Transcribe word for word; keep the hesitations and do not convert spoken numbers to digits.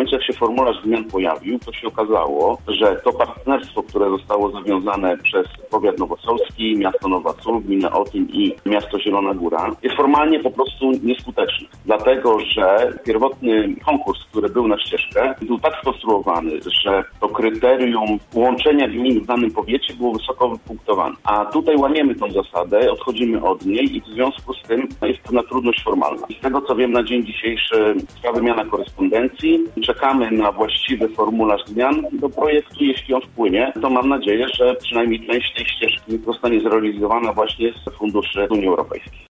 momencie, jak się formularz zmian pojawił, to się okazało, że to partnerstwo, które zostało zawiązane przez powiat nowosolski, miasto Nowa Sól, gminę Otyn i miasto Zielona Góra, jest formalnie po prostu nieskuteczne. Dlatego, że pierwotny konkurs, który był na ścieżkę, był tak skonstruowany, że to kryterium łączenia gmin w danym powiecie było wysoko wypunktowane. A tutaj łamiemy tą zasadę, odchodzimy od niej i w związku z tym jest pewna trudność formalna. I z tego, co wiem, na dzień dzisiejszy trwa wymiana korespondencji. Czekamy na właściwy formularz zmian do projektu. Jeśli on wpłynie, to mam nadzieję, że przynajmniej część tej ścieżki zostanie zrealizowana właśnie z funduszy Unii Europejskiej.